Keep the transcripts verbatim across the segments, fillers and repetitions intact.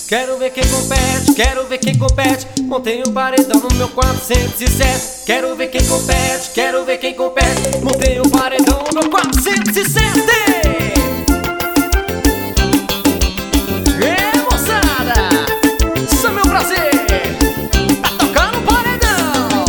Quero ver quem compete, quero ver quem compete. Montei um paredão no meu quatrocentos e sete. Quero ver quem compete, quero ver quem compete. Montei um paredão no meu quatrocentos e sete. É, moçada, isso é meu prazer. Tá tocando o paredão.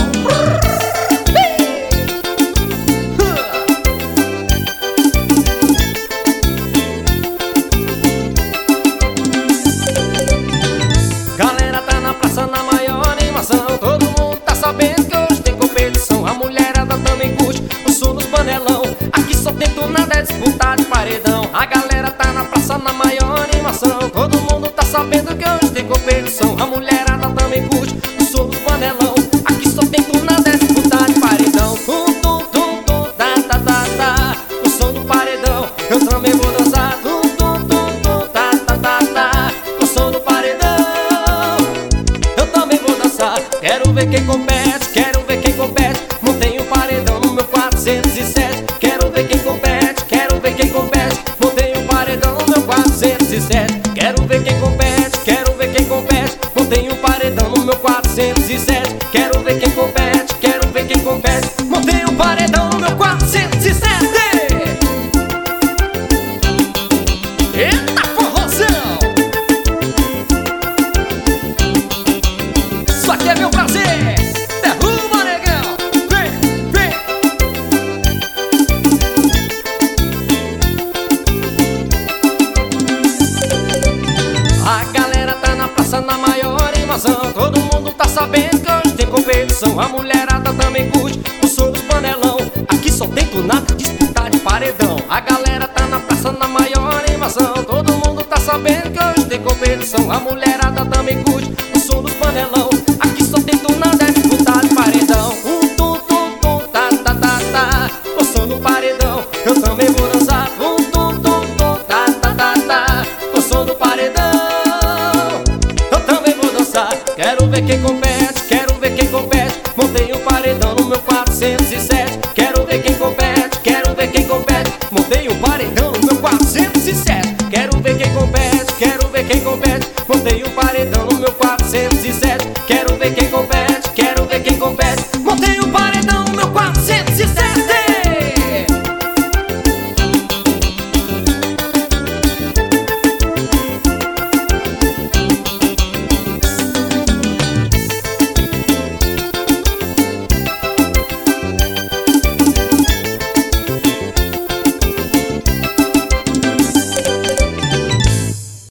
Galera tá na praça na maior animação. Todo mundo tá sabendo que hoje tem competição. A mulherada também curte o som dos panelão. Aqui só tem nada é disputar de paredão. A galera tá na praça na maior animação. Todo mundo tá sabendo que hoje tem competição. A mulherada também curte o som dos panelão. Aqui só tem nada é disputar de paredão. Tum, tum, tum, tum, tá, tá, tá, tá. O som do paredão, eu também vou dançar. Tum, tum, tum, tum, tá, tá, tá, tá. O som do paredão, eu também vou dançar. Quero ver quem compete, quero ver quem compete. Montei um paredão no meu quatrocentos e sete. Quero ver quem compete, quero ver quem compete. Montei um paredão no meu quatrocentos e sete. Quero ver quem compete, quero ver quem compete. Montei um paredão no meu quatrocentos e sete. Quero ver quem compete, quero ver quem compete. Montei um paredão no meu quatrocentos e sete. Eita forrozão! Isso aqui é meu prazer! Derruba, negão! Vem, vem! A galera tá na praça na maior animação. Todo mundo tá sabendo que hoje tem competição. A mulherada também curte o som dos panelão. Aqui só tem tunaca, disputar de paredão. A galera tá na praça na maior animação. Todo mundo tá sabendo que hoje tem competição. A mulherada também curte o som dos panelão. Aqui só tem nada é disputar de paredão. Um tum tum tum, tá tá tá tá. O som do paredão, eu também vou dançar. Um tum tum tum, tá tá tá tá. O som do paredão, eu também vou dançar. Quero ver quem compete, quero ver quem compete. Montei um paredão no meu quatrocentos e sete. Quero ver quem compete, quero ver quem compete. Montei um paredão no meu quatrocentos e sete. Quero ver quem compete, quero ver quem compete. Montei um paredão no meu quatrocentos e sete. Quero ver quem compete, quero ver quem compete.